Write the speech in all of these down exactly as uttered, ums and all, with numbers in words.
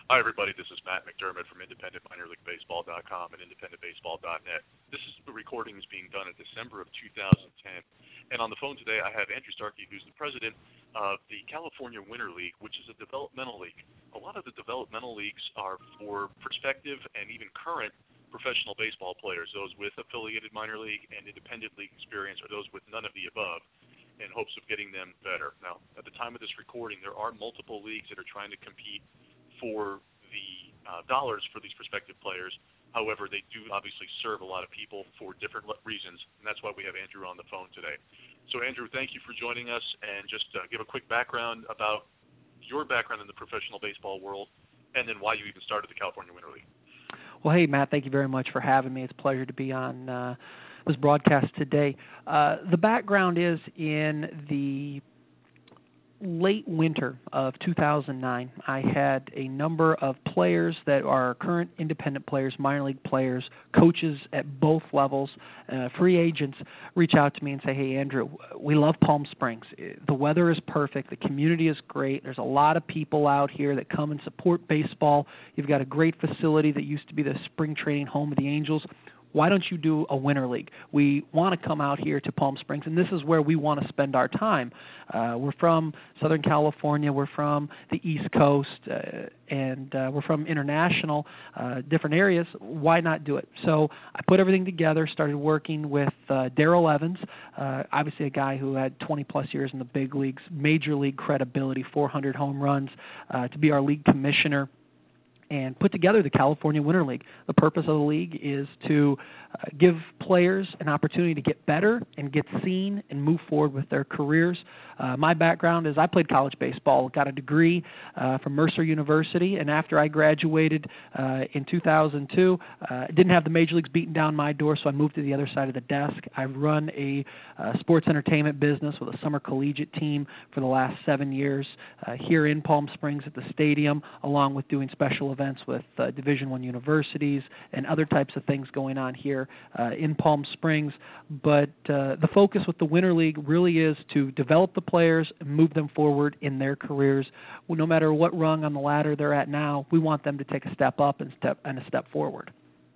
Hi, everybody. This is Matt McDermott from independent minor league baseball dot com and independent baseball dot net. This is the recording is being done in December of two thousand ten. And on the phone today, I have Andrew Starkey, who's the president of the California Winter League, which is a developmental league. A lot of the developmental leagues are for prospective and even current professional baseball players, those with affiliated minor league and independent league experience, or those with none of the above, in hopes of getting them better. Now, at the time of this recording, there are multiple leagues that are trying to compete for the uh, dollars for these prospective players. However, they do obviously serve a lot of people for different le- reasons, and that's why we have Andrew on the phone today. So, Andrew, thank you for joining us, and just uh, give a quick background about your background in the professional baseball world, and then why you even started the California Winter League. Well, hey, Matt, thank you very much for having me. It's a pleasure to be on uh, this broadcast today. Uh, the background is in the late winter of two thousand nine, I had a number of players that are current independent players, minor league players, coaches at both levels, uh, free agents reach out to me and say, hey, Andrew, we love Palm Springs. The weather is perfect. The community is great. There's a lot of people out here that come and support baseball. You've got a great facility that used to be the spring training home of the Angels. Why don't you do a winter league? We want to come out here to Palm Springs, and this is where we want to spend our time. Uh, we're from Southern California. We're from the East Coast, uh, and uh, we're from international, uh, different areas. Why not do it? So I put everything together, started working with uh, Darrell Evans, uh, obviously a guy who had twenty-plus years in the big leagues, major league credibility, four hundred home runs, uh, to be our league commissioner, and put together the California Winter League. The purpose of the league is to uh, give players an opportunity to get better and get seen and move forward with their careers. Uh, my background is I played college baseball, got a degree uh, from Mercer University, and after I graduated uh, in two thousand two, uh, didn't have the major leagues beating down my door, so I moved to the other side of the desk. I've run a uh, sports entertainment business with a summer collegiate team for the last seven years uh, here in Palm Springs at the stadium, along with doing special events with uh, Division One universities and other types of things going on here uh, in Palm Springs. But uh, the focus with the Winter League really is to develop the players and move them forward in their careers. Well, no matter what rung on the ladder they're at now, we want them to take a step up and step and a step forward.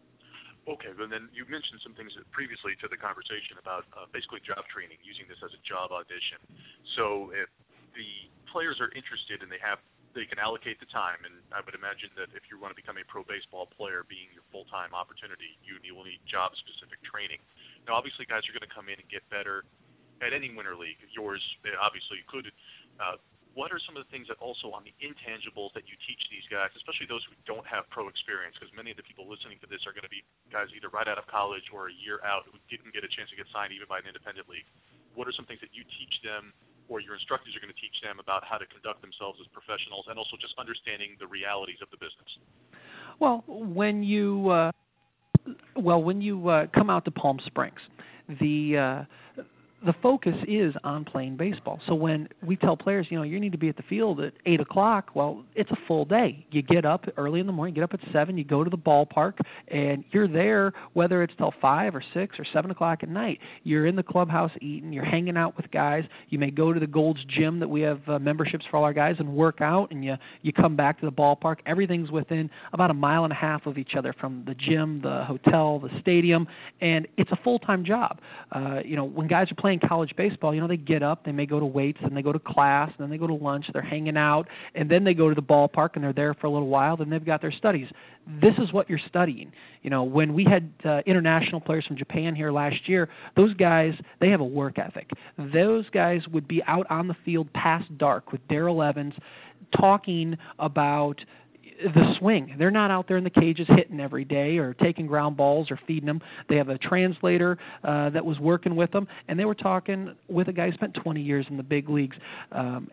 Okay, but then you mentioned some things previously to the conversation about uh, basically job training, using this as a job audition. So if the players are interested and they have they can allocate the time, and I would imagine that if you want to become a pro baseball player, being your full-time opportunity, you will need job-specific training. Now, obviously, guys are going to come in and get better at any winter league. Yours, obviously, included. Uh, what are some of the things that also on the intangibles that you teach these guys, especially those who don't have pro experience, because many of the people listening to this are going to be guys either right out of college or a year out who didn't get a chance to get signed even by an independent league. What are some things that you teach them, or your instructors are going to teach them about how to conduct themselves as professionals, and also just understanding the realities of the business? Well, when you uh, well when you uh, come out to Palm Springs, the uh, the focus is on playing baseball. So when we tell players, you know, you need to be at the field at eight o'clock, well, it's a full day. You get up early in the morning, get up at seven, you go to the ballpark, and you're there whether it's till five or six or seven o'clock at night. You're in the clubhouse eating, you're hanging out with guys. You may go to the Gold's Gym that we have uh, memberships for all our guys and work out, and you, you come back to the ballpark. Everything's within about a mile and a half of each other, from the gym, the hotel, the stadium, and it's a full-time job. Uh, you know, when guys are playing college baseball, you know, they get up, they may go to weights, and they go to class, and then they go to lunch, they're hanging out, and then they go to the ballpark, and they're there for a little while, then they've got their studies. This is what you're studying. You know, when we had uh, international players from Japan here last year, those guys, they have a work ethic. Those guys would be out on the field past dark with Darrell Evans talking about the swing. They're not out there in the cages hitting every day or taking ground balls or feeding them. They have a translator uh, that was working with them, and they were talking with a guy who spent twenty years in the big leagues, um,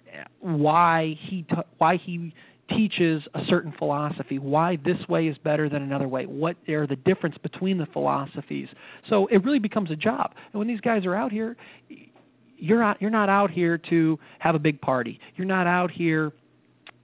why he t- why he teaches a certain philosophy, why this way is better than another way, what are the difference between the philosophies. So it really becomes a job. And when these guys are out here, you're not, you're not out here to have a big party. You're not out here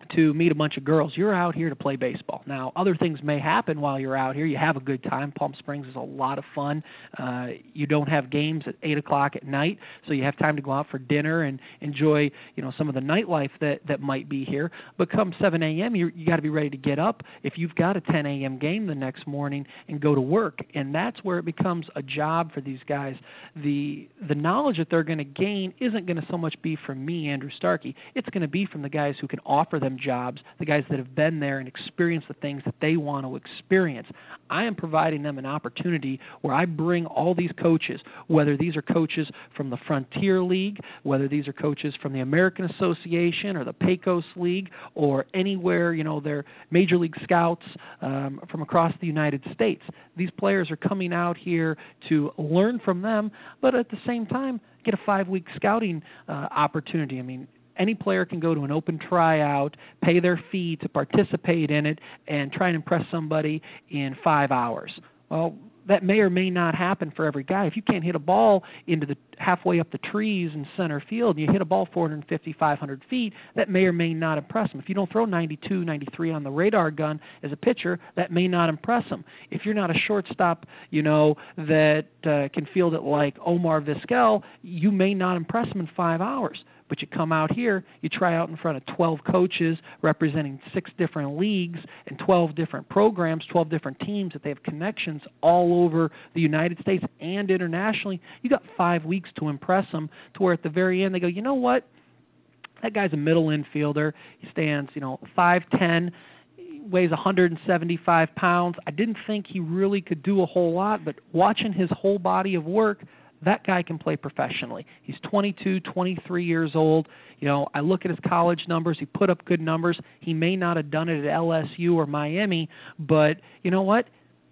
to meet a bunch of girls. You're out here to play baseball. Now, other things may happen while you're out here. You have a good time. Palm Springs is a lot of fun. Uh, you don't have games at eight o'clock at night, so you have time to go out for dinner and enjoy, you know, some of the nightlife that, that might be here. But come seven a.m., you you got to be ready to get up if you've got a ten a.m. game the next morning and go to work. And that's where it becomes a job for these guys. The, the knowledge that they're going to gain isn't going to so much be from me, Andrew Starkey. It's going to be from the guys who can offer them jobs, the guys that have been there and experienced the things that they want to experience. I am providing them an opportunity where I bring all these coaches, whether these are coaches from the Frontier League, whether these are coaches from the American Association or the Pecos League, or anywhere, you know, they're Major League Scouts um, from across the United States. These players are coming out here to learn from them, but at the same time, get a five-week scouting uh, opportunity. I mean, any player can go to an open tryout, pay their fee to participate in it, and try and impress somebody in five hours. Well, that may or may not happen for every guy. If you can't hit a ball into the halfway up the trees in center field, and you hit a ball four fifty, five hundred feet, that may or may not impress them. If you don't throw ninety-two, ninety-three on the radar gun as a pitcher, that may not impress them. If you're not a shortstop, you know, that uh, can field it like Omar Vizquel, you may not impress them in five hours. But you come out here, you try out in front of twelve coaches representing six different leagues and twelve different programs, twelve different teams that they have connections all over the United States and internationally. You got five weeks to impress them, to where at the very end they go, you know what? That guy's a middle infielder. He stands, you know, five ten, weighs one hundred seventy-five pounds. I didn't think he really could do a whole lot, but watching his whole body of work, that guy can play professionally. He's twenty-two, twenty-three years old. You know, I look at his college numbers. He put up good numbers. He may not have done it at L S U or Miami, but you know what?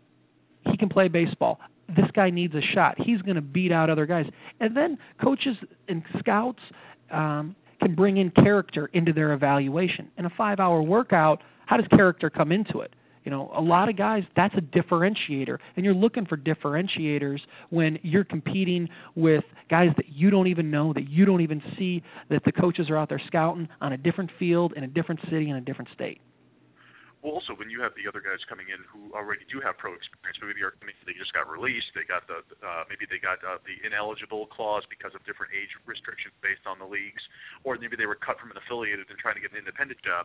He can play baseball. This guy needs a shot. He's going to beat out other guys. And then coaches and scouts um, can bring in character into their evaluation. In a five-hour workout, how does character come into it? You know, a lot of guys, that's a differentiator, and you're looking for differentiators when you're competing with guys that you don't even know, that you don't even see, that the coaches are out there scouting on a different field in a different city in a different state. Well, also, when you have the other guys coming in who already do have pro experience, maybe they're, they just got released, they got the uh, maybe they got uh, the ineligible clause because of different age restrictions based on the leagues, or maybe they were cut from an affiliated and trying to get an independent job.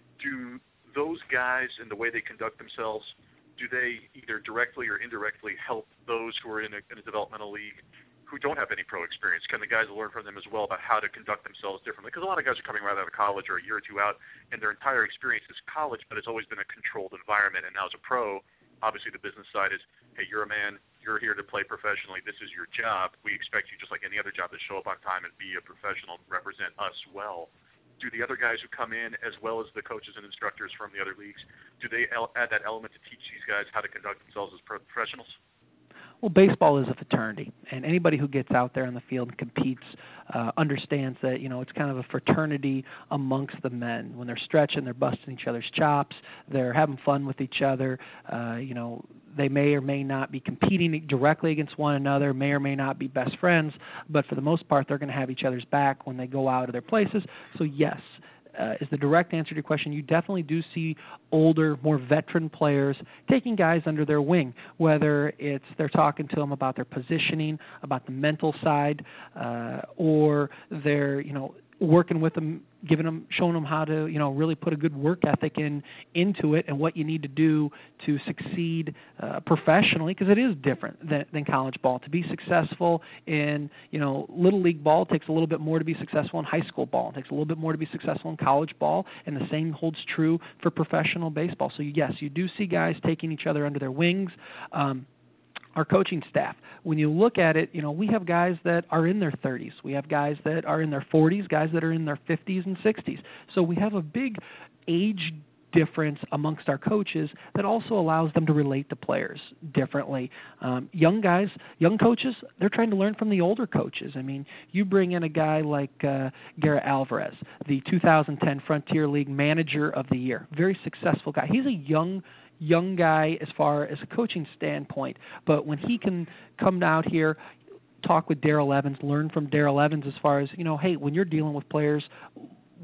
Do those guys and the way they conduct themselves, do they either directly or indirectly help those who are in a, in a developmental league who don't have any pro experience? Can the guys learn from them as well about how to conduct themselves differently? Because a lot of guys are coming right out of college or a year or two out, and their entire experience is college, but it's always been a controlled environment. And now as a pro, obviously the business side is, hey, you're a man, you're here to play professionally, this is your job. We expect you, just like any other job, to show up on time and be a professional and represent us well. Do the other guys who come in, as well as the coaches and instructors from the other leagues, do they add that element to teach these guys how to conduct themselves as professionals? Well, baseball is a fraternity, and anybody who gets out there on the field and competes uh, understands that, you know, it's kind of a fraternity amongst the men. When they're stretching, they're busting each other's chops, they're having fun with each other. Uh, you know, they may or may not be competing directly against one another, may or may not be best friends, but for the most part, they're going to have each other's back when they go out of their places. So, yes, Uh, is the direct answer to your question. You definitely do see older, more veteran players taking guys under their wing, whether it's they're talking to them about their positioning, about the mental side, uh, or they're, you know, working with them, giving them, showing them how to, you know, really put a good work ethic in into it and what you need to do to succeed uh, professionally, because it is different than, than college ball. To be successful in, you know, little league ball takes a little bit more to be successful in high school ball. It takes a little bit more to be successful in college ball, and the same holds true for professional baseball. So yes, you do see guys taking each other under their wings. Um, Our coaching staff, when you look at it, you know, we have guys that are in their thirties. We have guys that are in their forties, guys that are in their fifties and sixties. So we have a big age difference amongst our coaches that also allows them to relate to players differently. Um, young guys, young coaches, they're trying to learn from the older coaches. I mean, you bring in a guy like uh, Garrett Alvarez, the two thousand ten Frontier League Manager of the Year, very successful guy. He's a young young guy as far as a coaching standpoint, but when he can come out here, talk with Darrell Evans, learn from Darrell Evans as far as, you know, hey, when you're dealing with players,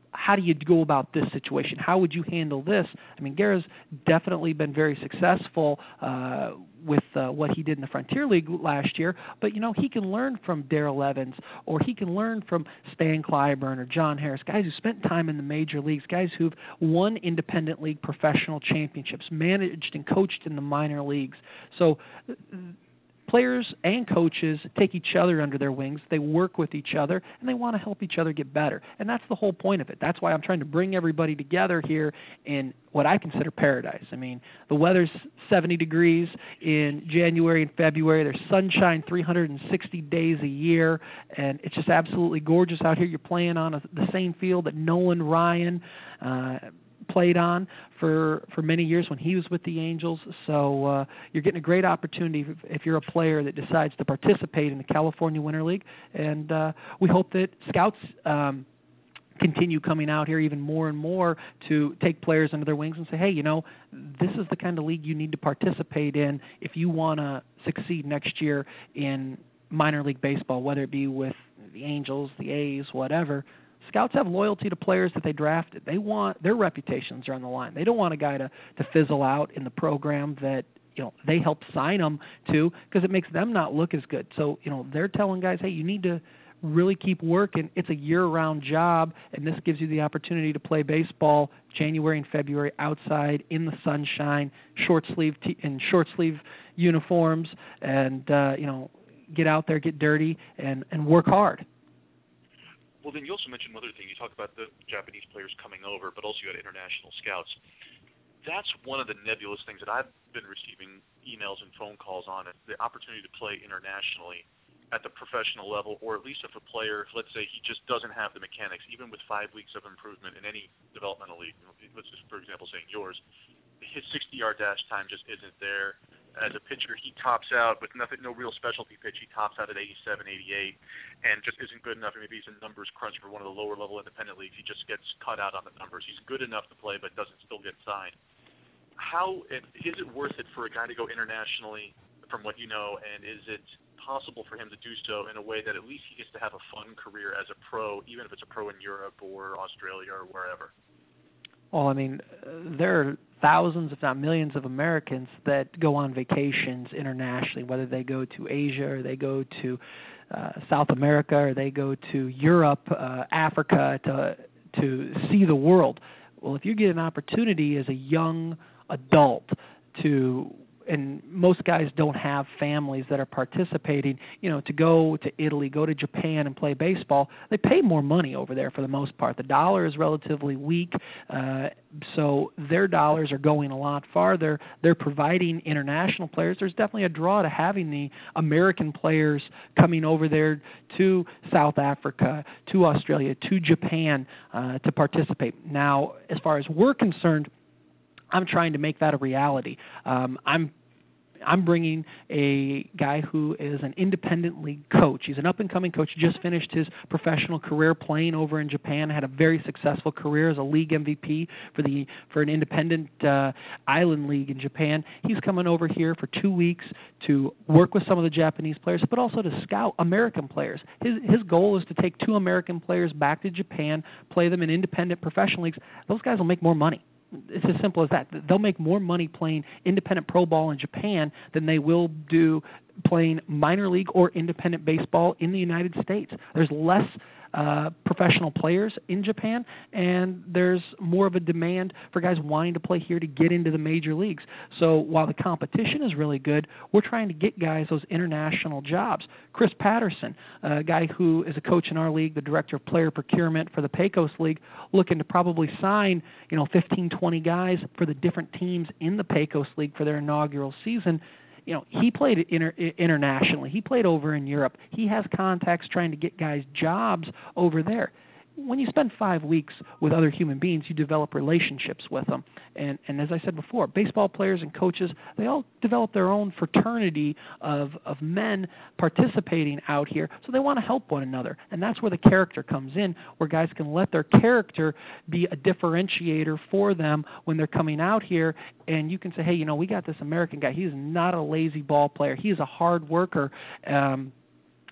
how do you go about this situation? How would you handle this? I mean, Guerra's definitely been very successful uh, with uh, what he did in the Frontier League last year, but, you know, he can learn from Darrell Evans, or he can learn from Stan Clyburn or John Harris, guys who spent time in the major leagues, guys who've won independent league professional championships, managed and coached in the minor leagues. So uh, players and coaches take each other under their wings. They work with each other, and they want to help each other get better. And that's the whole point of it. That's why I'm trying to bring everybody together here in what I consider paradise. I mean, the weather's seventy degrees in January and February. There's sunshine three hundred sixty days a year, and it's just absolutely gorgeous out here. You're playing on a, the same field that Nolan Ryan uh, played on for for many years when he was with the Angels. So uh, you're getting a great opportunity if, if you're a player that decides to participate in the California Winter League. And uh, we hope that scouts um, continue coming out here even more and more to take players under their wings and say, hey, you know, this is the kind of league you need to participate in if you want to succeed next year in minor league baseball, whether it be with the Angels, the A's, whatever. Scouts have loyalty to players that they drafted. They want their reputations are on the line. They don't want a guy to, to fizzle out in the program that, you know, they helped sign them to, because it makes them not look as good. So, you know, they're telling guys, hey, you need to really keep working. It's a year-round job, and this gives you the opportunity to play baseball January and February outside in the sunshine, short sleeve t- in short sleeve uniforms, and uh, you know, get out there, get dirty, and, and work hard. Well, then you also mentioned one other thing. You talked about the Japanese players coming over, but also you had international scouts. That's one of the nebulous things that I've been receiving emails and phone calls on, is the opportunity to play internationally at the professional level, or at least if a player, let's say he just doesn't have the mechanics, even with five weeks of improvement in any developmental league, let's just, for example, saying yours, his sixty-yard dash time just isn't there. As a pitcher, he tops out with nothing, no real specialty pitch. He tops out at eighty-seven, eighty-eight, and just isn't good enough. Maybe he's a numbers crunch for one of the lower-level independent leagues. He just gets cut out on the numbers. He's good enough to play, but doesn't still get signed. How is it worth it for a guy to go internationally, from what you know, and is it possible for him to do so in a way that at least he gets to have a fun career as a pro, even if it's a pro in Europe or Australia or wherever? Well, I mean, there are thousands, if not millions, of Americans that go on vacations internationally, whether they go to Asia or they go to uh, South America or they go to Europe, uh, Africa to to see the world. Well, if you get an opportunity as a young adult to, and most guys don't have families that are participating, you know, to go to Italy, go to Japan and play baseball, they pay more money over there for the most part. The dollar is relatively weak, uh, so their dollars are going a lot farther. They're providing international players. There's definitely a draw to having the American players coming over there to South Africa, to Australia, to Japan uh, to participate. Now, as far as we're concerned, I'm trying to make that a reality. Um, I'm I'm bringing a guy who is an independent league coach. He's an up-and-coming coach. Just finished his professional career playing over in Japan. Had a very successful career as a league M V P for the for an independent uh, island league in Japan. He's coming over here for two weeks to work with some of the Japanese players, but also to scout American players. His his goal is to take two American players back to Japan, play them in independent professional leagues. Those guys will make more money. It's as simple as that. They'll make more money playing independent pro ball in Japan than they will do playing minor league or independent baseball in the United States. There's less uh, professional players in Japan, and there's more of a demand for guys wanting to play here to get into the major leagues. So while the competition is really good, we're trying to get guys those international jobs. Chris Patterson, a guy who is a coach in our league, the director of player procurement for the Pecos League, looking to probably sign, you know, fifteen, twenty guys for the different teams in the Pecos League for their inaugural season. You know, he played inter- internationally. He played over in Europe. He has contacts trying to get guys jobs over there. When you spend five weeks with other human beings, you develop relationships with them. And, and as I said before, baseball players and coaches, they all develop their own fraternity of, of men participating out here, so they want to help one another. And that's where the character comes in, where guys can let their character be a differentiator for them when they're coming out here. And you can say, hey, you know, we got this American guy. He's not a lazy ball player. He's a hard worker. Um,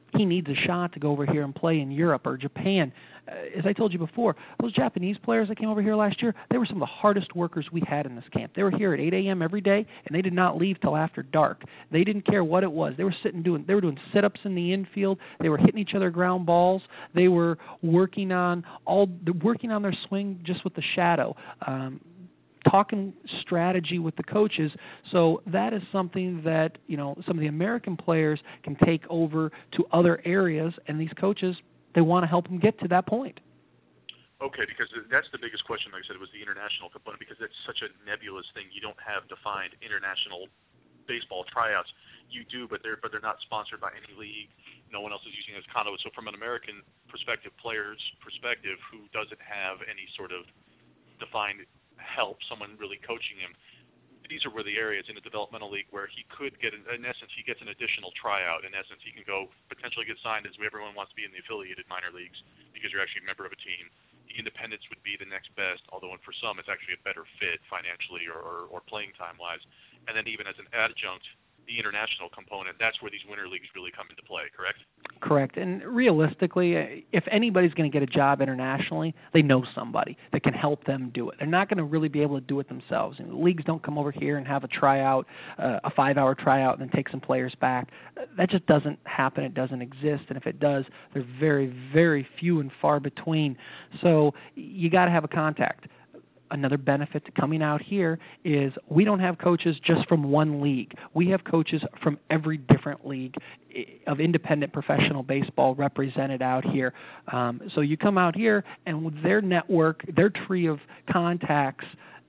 he needs a shot to go over here and play in Europe or Japan. Uh, as I told you before, those Japanese players that came over here last year, they were some of the hardest workers we had in this camp. They were here at eight a.m. every day, and they did not leave till after dark. They didn't care what it was. They were sitting doing, they were doing sit-ups in the infield. They were hitting each other ground balls. They were working on all, working on their swing just with the shadow. Um, talking strategy with the coaches. So that is something that, you know, some of the American players can take over to other areas, and these coaches, they want to help them get to that point. Okay, because that's the biggest question, like I said, was the international component, because that's such a nebulous thing. You don't have defined international baseball tryouts. You do, but they're but they're not sponsored by any league. No one else is using it as conduit. So from an American perspective, player's perspective, who doesn't have any sort of defined help, someone really coaching him, these are where the areas in a developmental league where he could get, in, in essence, he gets an additional tryout. In essence, he can go potentially get signed, as everyone wants to be in the affiliated minor leagues because you're actually a member of a team. The independents would be the next best, although for some it's actually a better fit financially or, or, or playing time-wise. And then even as an adjunct, the international component, that's where these winter leagues really come into play, correct? Correct. And realistically, if anybody's going to get a job internationally, they know somebody that can help them do it. They're not going to really be able to do it themselves. And the leagues don't come over here and have a tryout, uh, a five-hour tryout, and then take some players back. That just doesn't happen. It doesn't exist. And if it does, they're very, very few and far between. So you got to have a contact. Another benefit to coming out here is we don't have coaches just from one league. We have coaches from every different league of independent professional baseball represented out here. Um, so you come out here, and with their network, their tree of contacts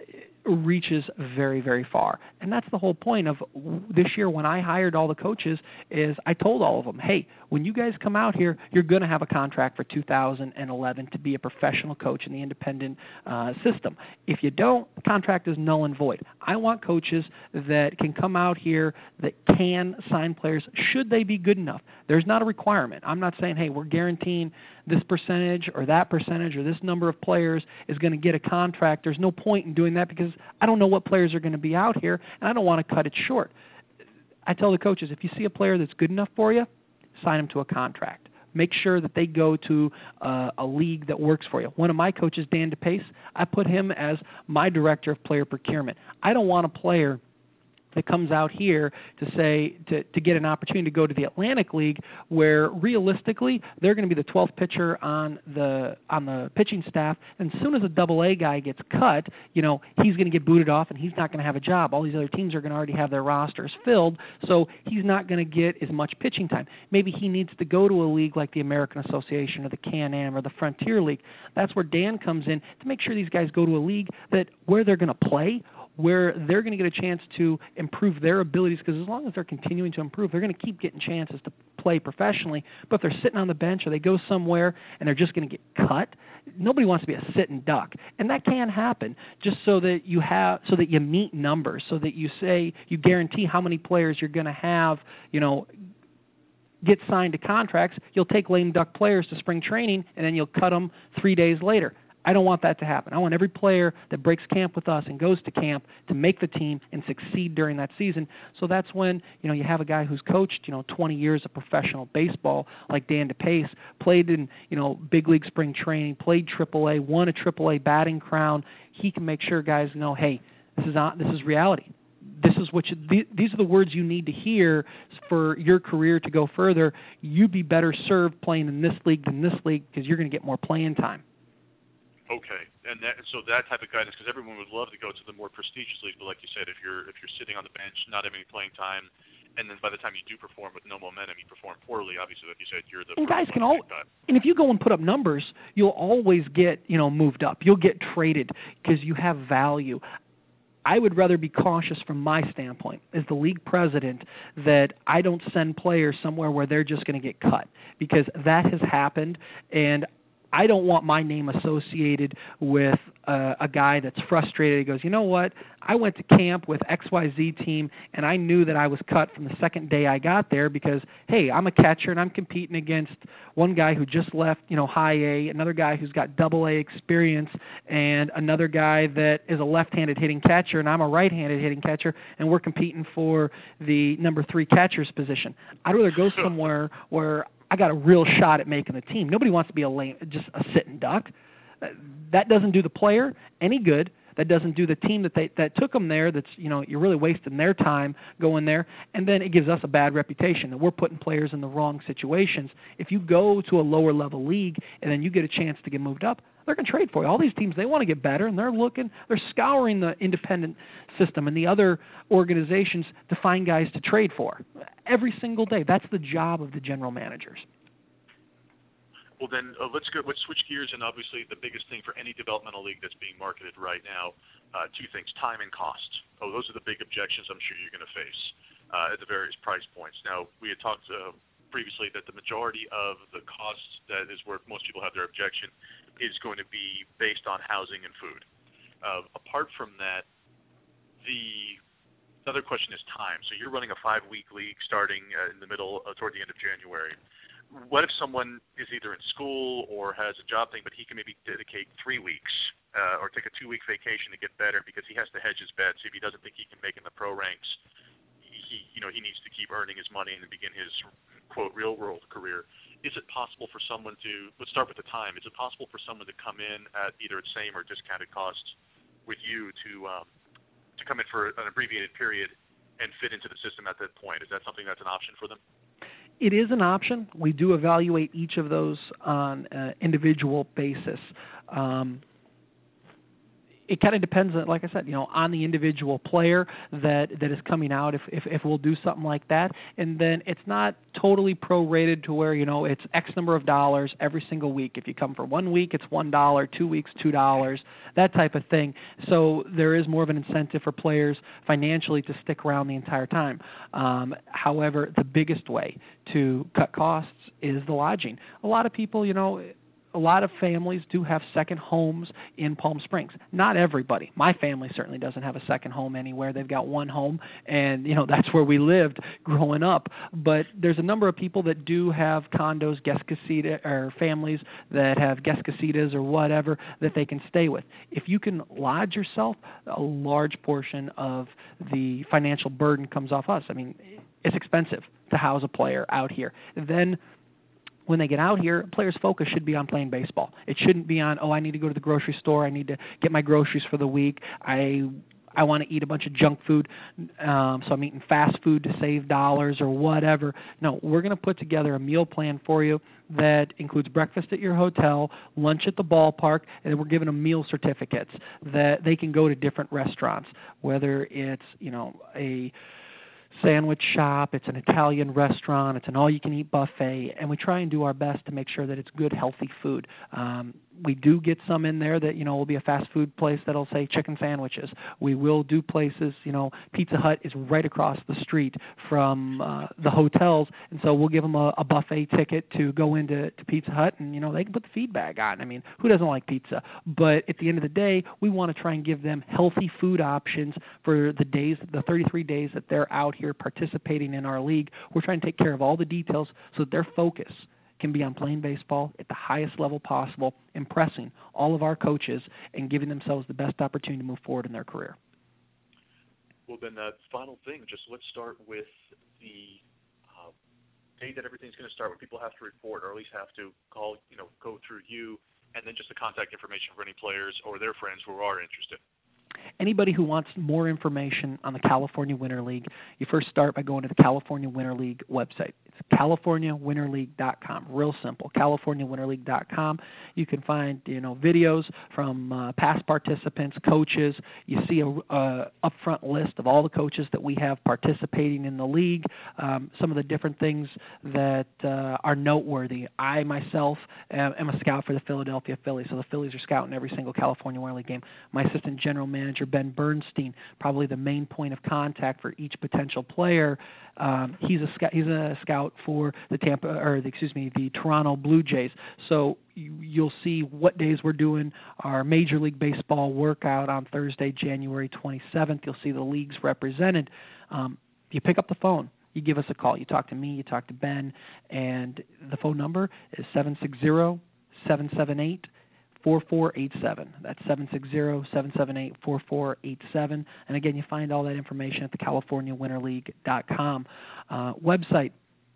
reaches very, very far. And that's the whole point of this year when I hired all the coaches is I told all of them, hey, when you guys come out here, you're going to have a contract for two thousand eleven to be a professional coach in the independent uh, system. If you don't, the contract is null and void. I want coaches that can come out here that can sign players should they be good enough. There's not a requirement. I'm not saying, hey, we're guaranteeing this percentage or that percentage or this number of players is going to get a contract. There's no point in doing that because I don't know what players are going to be out here, and I don't want to cut it short. I tell the coaches, if you see a player that's good enough for you, sign them to a contract. Make sure that they go to uh, a league that works for you. One of my coaches, Dan DePace, I put him as my director of player procurement. I don't want a player that comes out here to say to, to get an opportunity to go to the Atlantic League, where realistically they're going to be the twelfth pitcher on the on the pitching staff. And as soon as a Double A guy gets cut, you know he's going to get booted off, and he's not going to have a job. All these other teams are going to already have their rosters filled, so he's not going to get as much pitching time. Maybe he needs to go to a league like the American Association or the Can-Am or the Frontier League. That's where Dan comes in to make sure these guys go to a league that where they're going to play, where they're going to get a chance to improve their abilities, because as long as they're continuing to improve, they're going to keep getting chances to play professionally. But if they're sitting on the bench or they go somewhere and they're just going to get cut, nobody wants to be a sitting duck. And that can happen just so that you have so that you meet numbers, so that you say you guarantee how many players you're going to have, you know, get signed to contracts. You'll take lame duck players to spring training, and then you'll cut them three days later. I don't want that to happen. I want every player that breaks camp with us and goes to camp to make the team and succeed during that season. So that's when, you know, you have a guy who's coached, you know, twenty years of professional baseball like Dan DePace, played in, you know, big league spring training, played triple A, won a triple A batting crown. He can make sure guys know, hey, this is on, this is reality. This is what you, th- these are the words you need to hear for your career to go further. You'd be better served playing in this league than this league because you're going to get more playing time. Okay, and that, so that type of guidance, because everyone would love to go to the more prestigious leagues, but like you said, if you're if you're sitting on the bench, not having any playing time, and then by the time you do perform with no momentum, you perform poorly. Obviously, like you said, you're the and guys can all. Cut. And if you go and put up numbers, you'll always get you know moved up. You'll get traded because you have value. I would rather be cautious from my standpoint as the league president that I don't send players somewhere where they're just going to get cut, because that has happened, and I don't want my name associated with uh, a guy that's frustrated. He goes, you know what, I went to camp with X Y Z team, and I knew that I was cut from the second day I got there because, hey, I'm a catcher, and I'm competing against one guy who just left, you know, high A, another guy who's got double A experience, and another guy that is a left-handed hitting catcher, and I'm a right-handed hitting catcher, and we're competing for the number three catcher's position. I'd rather go somewhere where I got a real shot at making the team. Nobody wants to be a lame, just a sitting duck. That doesn't do the player any good. That doesn't do the team that they that took them there. That's, you know, you're really wasting their time going there, and then it gives us a bad reputation that we're putting players in the wrong situations. If you go to a lower level league and then you get a chance to get moved up, they're going to trade for you. All these teams, they want to get better, and they're looking, they're scouring the independent system and the other organizations to find guys to trade for every single day. That's the job of the general managers. Well, then uh, let's go. Let's switch gears, and obviously the biggest thing for any developmental league that's being marketed right now, uh, two things: time and cost. Oh, those are the big objections I'm sure you're going to face uh, at the various price points. Now, we had talked uh, previously that the majority of the cost that is where most people have their objection is going to be based on housing and food. Uh, apart from that, the other question is time. So you're running a five-week league starting uh, in the middle, uh, toward the end of January. What if someone is either in school or has a job thing, but he can maybe dedicate three weeks uh, or take a two-week vacation to get better because he has to hedge his bets if he doesn't think he can make in the pro ranks? He, you know, he needs to keep earning his money and begin his, quote, real-world career. Is it possible for someone to, let's start with the time, is it possible for someone to come in at either the same or discounted cost with you to um, to come in for an abbreviated period and fit into the system at that point? Is that something that's an option for them? It is an option. We do evaluate each of those on an individual basis. Um, it kind of depends, on, like I said, you know, on the individual player that, that is coming out. If, if if we'll do something like that, and then it's not totally prorated to where, you know, it's X number of dollars every single week. If you come for one week, it's one dollar. Two weeks, two dollars. That type of thing. So there is more of an incentive for players financially to stick around the entire time. Um, however, the biggest way to cut costs is the lodging. A lot of people, you know. A lot of families do have second homes in Palm Springs. Not everybody. My family certainly doesn't have a second home anywhere. They've got one home, and you know that's where we lived growing up. But there's a number of people that do have condos, guest casita, or families that have guest casitas or whatever that they can stay with. If you can lodge yourself, a large portion of the financial burden comes off us. I mean, it's expensive to house a player out here. Then when they get out here, players' focus should be on playing baseball. It shouldn't be on, oh, I need to go to the grocery store. I need to get my groceries for the week. I I want to eat a bunch of junk food, um, so I'm eating fast food to save dollars or whatever. No, we're going to put together a meal plan for you that includes breakfast at your hotel, lunch at the ballpark, and we're giving them meal certificates that they can go to different restaurants, whether it's, you know, a sandwich shop, it's an Italian restaurant, it's an all-you-can-eat buffet, and we try and do our best to make sure that it's good, healthy food. Um, we do get some in there that, you know, will be a fast food place that'll say chicken sandwiches. We will do places, you know, Pizza Hut is right across the street from uh, the hotels, and so we'll give them a, a buffet ticket to go into to Pizza Hut, and, you know, they can put the feed bag on. I mean, who doesn't like pizza? But at the end of the day, we want to try and give them healthy food options for the days, the thirty-three days that they're out here participating in our league. We're trying to take care of all the details so that their focus can be on playing baseball at the highest level possible, impressing all of our coaches and giving themselves the best opportunity to move forward in their career. Well, then that final thing, just let's start with the uh, date that everything's going to start, where people have to report or at least have to call, you know, go through you, and then just the contact information for any players or their friends who are interested. Anybody who wants more information on the California Winter League, you first start by going to the California Winter League website. It's California Winter League dot com. Real simple, California Winter League dot com. You can find, you know, videos from uh, past participants, coaches. You see a uh, upfront list of all the coaches that we have participating in the league, um, some of the different things that uh, are noteworthy. I, myself, am, am a scout for the Philadelphia Phillies, so the Phillies are scouting every single California Winter League game. My assistant general manager, Ben Bernstein, probably the main point of contact for each potential player. Um, he's a scout. He's a scout for the Tampa, or the, excuse me, the Toronto Blue Jays. So you, you'll see what days we're doing our Major League Baseball workout on Thursday, January twenty-seventh. You'll see the leagues represented. Um, you pick up the phone. You give us a call. You talk to me. You talk to Ben, and the phone number is seven six zero, seven seven eight, four four eight seven. That's seven six zero, seven seven eight, four four eight seven. And again, you find all that information at the California Winter League dot com uh, website.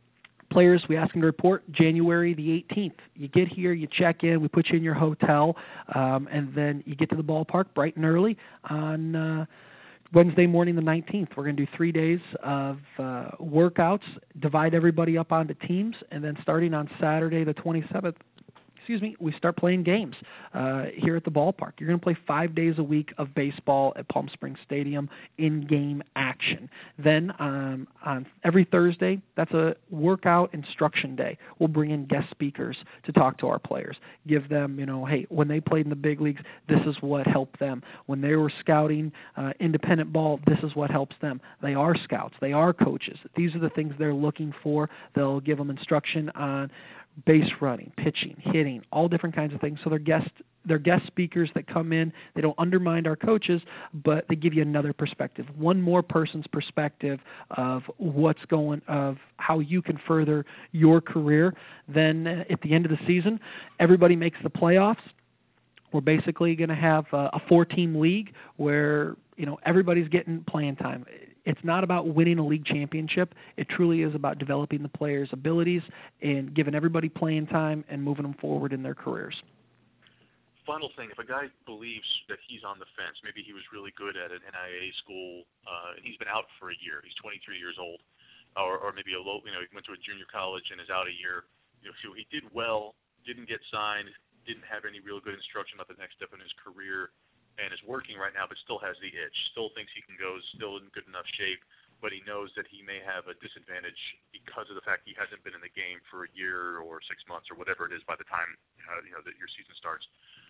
Players, we ask them to report January the eighteenth. You get here, you check in, we put you in your hotel, um, and then you get to the ballpark bright and early on uh, Wednesday morning the nineteenth. We're going to do three days of uh, workouts, divide everybody up onto teams, and then starting on Saturday the twenty-seventh, excuse me, we start playing games uh, here at the ballpark. You're going to play five days a week of baseball at Palm Springs Stadium in game action. Then um, on every Thursday, that's a workout instruction day. We'll bring in guest speakers to talk to our players, give them, you know, hey, when they played in the big leagues, this is what helped them. When they were scouting uh, independent ball, this is what helps them. They are scouts. They are coaches. These are the things they're looking for. They'll give them instruction on base running, pitching, hitting, all different kinds of things. So they're guest they're guest speakers that come in. They don't undermine our coaches, but they give you another perspective, one more person's perspective of what's going, of how you can further your career. Then uh, at the end of the season, everybody makes the playoffs. We're basically going to have a, a four-team league where, you know, everybody's getting playing time. It's not about winning a league championship. It truly is about developing the players' abilities and giving everybody playing time and moving them forward in their careers. Final thing, if a guy believes that he's on the fence, maybe he was really good at an N I A school, uh, and he's been out for a year. He's twenty-three years old, or, or maybe a low, you know, he went to a junior college and is out a year. You know, so he did well, didn't get signed, didn't have any real good instruction about the next step in his career, and is working right now but still has the itch, still thinks he can go, still in good enough shape, but he knows that he may have a disadvantage because of the fact he hasn't been in the game for a year or six months or whatever it is by the time uh, you know that your season starts.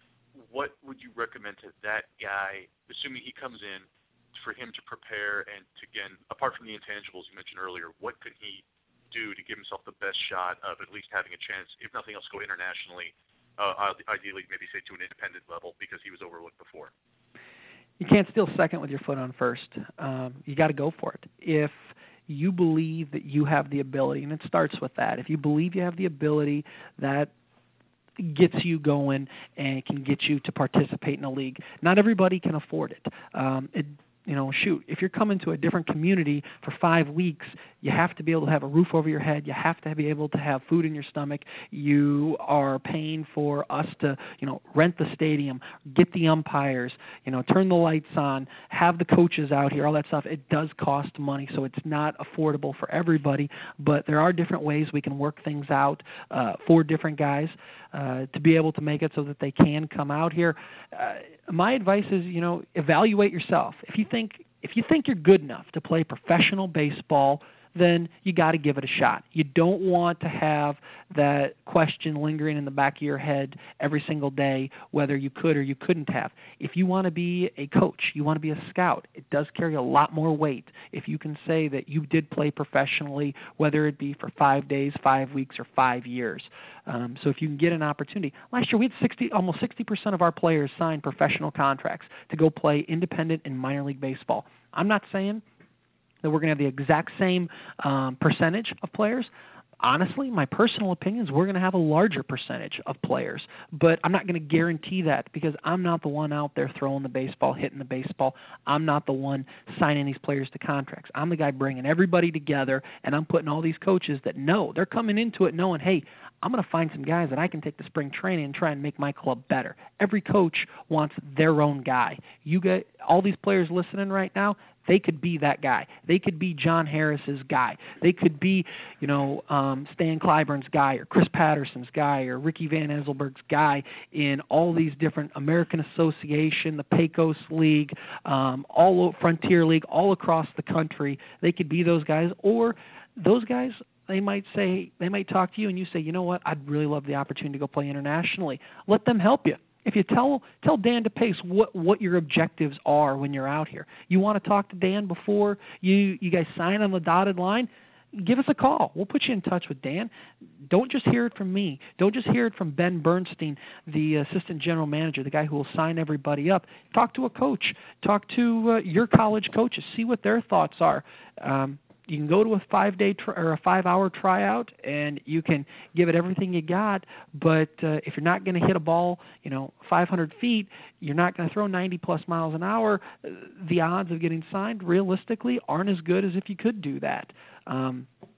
What would you recommend to that guy, assuming he comes in, for him to prepare and to, again, apart from the intangibles you mentioned earlier, what could he do to give himself the best shot of at least having a chance, if nothing else, go internationally, Uh, ideally, maybe say to an independent level because he was overlooked before? You can't steal second with your foot on first. Um, you got to go for it. If you believe that you have the ability, and it starts with that, if you believe you have the ability, that gets you going and can get you to participate in a league. Not everybody can afford it. Um, it You know, shoot, if you're coming to a different community for five weeks, you have to be able to have a roof over your head. You have to be able to have food in your stomach. You are paying for us to, you know, rent the stadium, get the umpires, you know, turn the lights on, have the coaches out here, all that stuff. It does cost money, so it's not affordable for everybody. But there are different ways we can work things out uh, for different guys uh, to be able to make it so that they can come out here. Uh, my advice is, you know, evaluate yourself. If you think if you think you're good enough to play professional baseball, then you got to give it a shot. You don't want to have that question lingering in the back of your head every single day whether you could or you couldn't have. If you want to be a coach, you want to be a scout, it does carry a lot more weight if you can say that you did play professionally, whether it be for five days, five weeks, or five years. Um, so if you can get an opportunity. Last year we had sixty, almost sixty percent of our players signed professional contracts to go play independent and minor league baseball. I'm not saying that we're going to have the exact same um, percentage of players. Honestly, my personal opinion is we're going to have a larger percentage of players, but I'm not going to guarantee that because I'm not the one out there throwing the baseball, hitting the baseball. I'm not the one signing these players to contracts. I'm the guy bringing everybody together, and I'm putting all these coaches that know. They're coming into it knowing, hey, I'm going to find some guys that I can take to spring training and try and make my club better. Every coach wants their own guy. You get all these players listening right now, they could be that guy. They could be John Harris's guy. They could be, you know, um, Stan Clyburn's guy or Chris Patterson's guy or Ricky Van Esselberg's guy in all these different American Association, the Pecos League, um, all Frontier League, all across the country. They could be those guys, or those guys, they might say, they might talk to you and you say, you know what, I'd really love the opportunity to go play internationally. Let them help you. If you tell tell Dan DePace what, what your objectives are when you're out here, you want to talk to Dan before you, you guys sign on the dotted line, give us a call. We'll put you in touch with Dan. Don't just hear it from me. Don't just hear it from Ben Bernstein, the assistant general manager, the guy who will sign everybody up. Talk to a coach. Talk to uh, your college coaches. See what their thoughts are. Um, You can go to a five-day tri- or a five-hour tryout, and you can give it everything you got. But uh, if you're not going to hit a ball, you know, five hundred feet, you're not going to throw ninety plus miles an hour. The odds of getting signed, realistically, aren't as good as if you could do that. Um,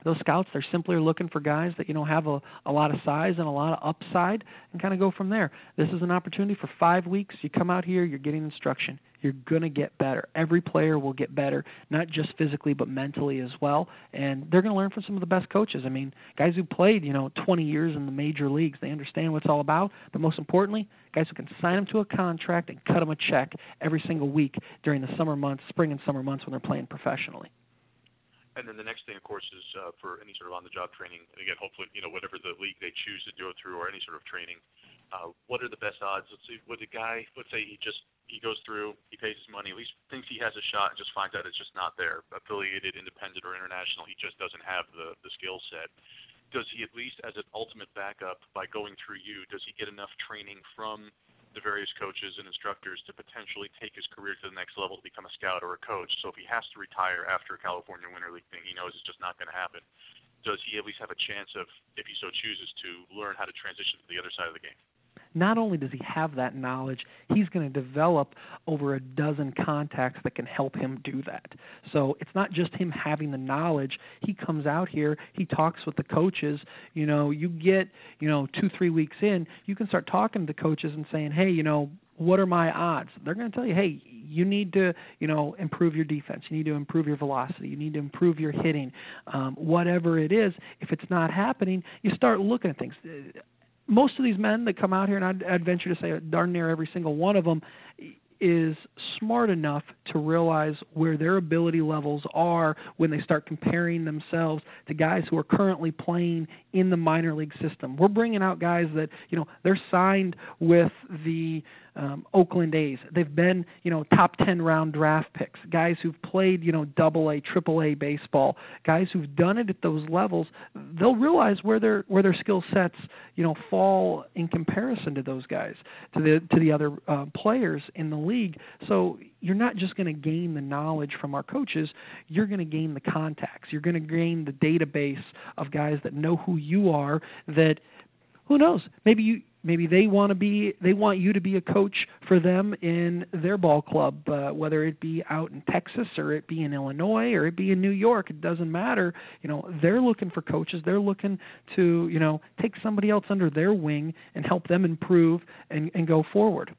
Those scouts, they're simply looking for guys that, you know, have a, a lot of size and a lot of upside and kind of go from there. This is an opportunity for five weeks. You come out here, you're getting instruction. You're going to get better. Every player will get better, not just physically but mentally as well. And they're going to learn from some of the best coaches. I mean, guys who played, you know, twenty years in the major leagues, they understand what it's all about. But most importantly, guys who can sign them to a contract and cut them a check every single week during the summer months, spring and summer months when they're playing professionally. And then the next thing, of course, is uh, for any sort of on-the-job training. And again, hopefully, you know, whatever the league they choose to go through or any sort of training, uh, what are the best odds? Let's see, with a guy, let's say he just he goes through, he pays his money, at least thinks he has a shot, and just finds out it's just not there. Affiliated, independent, or international, he just doesn't have the the skill set. Does he at least, as an ultimate backup, by going through you, does he get enough training from the various coaches and instructors to potentially take his career to the next level to become a scout or a coach? So if he has to retire after a California Winter League thing, he knows it's just not going to happen. Does he at least have a chance of, if he so chooses, to learn how to transition to the other side of the game? Not only does he have that knowledge, he's going to develop over a dozen contacts that can help him do that. So it's not just him having the knowledge. He comes out here, he talks with the coaches. You know, you get, you know, two, three weeks in, you can start talking to the coaches and saying, hey, you know, what are my odds? They're going to tell you, hey, you need to, you know, improve your defense. You need to improve your velocity. You need to improve your hitting. Um, whatever it is, if it's not happening, you start looking at things. Most of these men that come out here, and I'd, I'd venture to say darn near every single one of them, is smart enough to realize where their ability levels are when they start comparing themselves to guys who are currently playing in the minor league system. We're bringing out guys that, you know, they're signed with the um, Oakland A's. They've been, you know, top ten round draft picks, guys who've played, you know, double A, triple A baseball, guys who've done it at those levels. They'll realize where their where their skill sets, you know, fall in comparison to those guys, to the to the other uh, players in the league. So you're not just going to gain the knowledge from our coaches, you're going to gain the contacts. You're going to gain the database of guys that know who you are, that, who knows, maybe you maybe they want to be they want you to be a coach for them in their ball club, uh, whether it be out in Texas or it be in Illinois or it be in New York. It doesn't matter. You know, they're looking for coaches. They're looking to, you know, take somebody else under their wing and help them improve and, and go forward.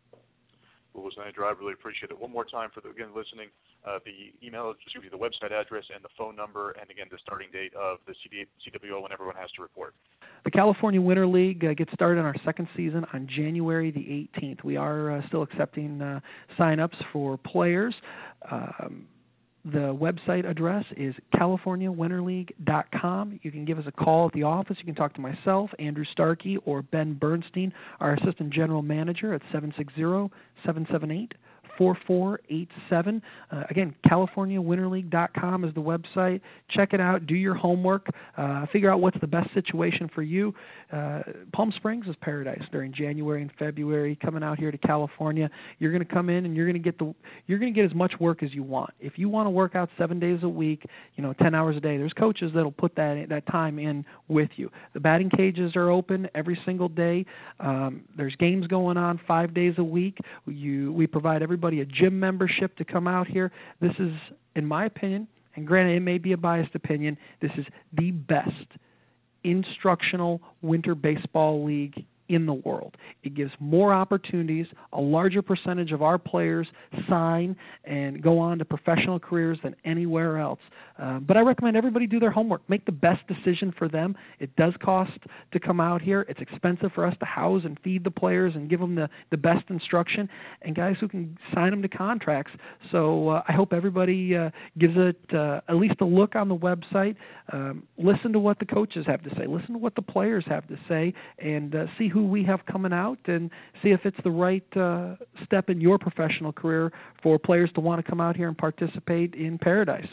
Well, listen, Andrew, I really appreciate it. One more time for the, again, listening, uh, the email, excuse me, the website address and the phone number, and again, the starting date of the C W O when everyone has to report. The California Winter League uh, gets started on our second season on January the eighteenth. We are uh, still accepting uh, sign-ups for players. Um, The website address is california winter league dot com. You can give us a call at the office. You can talk to myself, Andrew Starkey, or Ben Bernstein, our Assistant General Manager, at seven six zero, seven seven eight, four four eight seven. Uh, again, california winter league dot com is the website. Check it out. Do your homework. Uh, figure out what's the best situation for you. Uh, Palm Springs is paradise during January and February. Coming out here to California, you're going to come in and you're going to get the you're going to get as much work as you want. If you want to work out seven days a week, you know, ten hours a day, there's coaches that'll put that that time in with you. The batting cages are open every single day. Um, there's games going on five days a week. You we provide everybody a gym membership to come out here. This is, in my opinion, and granted it may be a biased opinion, this is the best instructional winter baseball league in the world. It gives more opportunities. A larger percentage of our players sign and go on to professional careers than anywhere else. Uh, but I recommend everybody do their homework. Make the best decision for them. It does cost to come out here. It's expensive for us to house and feed the players and give them the, the best instruction, and guys who can sign them to contracts. So uh, I hope everybody uh, gives it uh, at least a look on the website. Um, listen to what the coaches have to say. Listen to what the players have to say, and uh, see who we have coming out and see if it's the right uh, step in your professional career for players to want to come out here and participate in Paradise.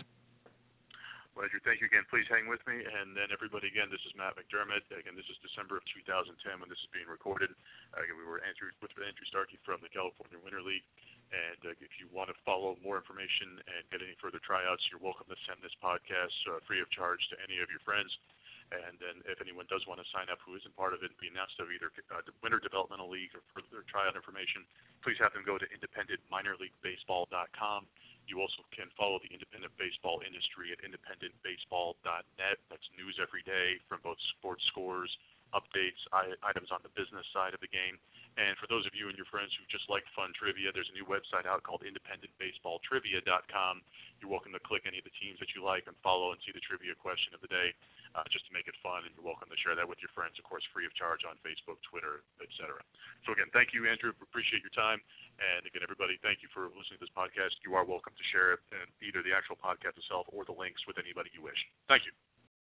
Well, Andrew, thank you again. Please hang with me. And then everybody, again, this is Matt McDermott. Again, this is December of two thousand ten when this is being recorded. Uh, again, we were Andrew, with Andrew Starkey from the California Winter League. And uh, if you want to follow more information and get any further tryouts, you're welcome to send this podcast uh, free of charge to any of your friends. And then if anyone does want to sign up who isn't part of it and be announced of either uh, the Winter Developmental League or further tryout information, please have them go to independent minor league baseball dot com. You also can follow the independent baseball industry at independent baseball dot net. That's news every day from both sports scores, updates, items on the business side of the game. And for those of you and your friends who just like fun trivia, there's a new website out called independent baseball trivia dot com. You're welcome to click any of the teams that you like and follow and see the trivia question of the day uh, just to make it fun. And you're welcome to share that with your friends, of course, free of charge on Facebook, Twitter, et cetera. So again, thank you, Andrew. Appreciate your time. And again, everybody, thank you for listening to this podcast. You are welcome to share it, and either the actual podcast itself or the links with anybody you wish. Thank you.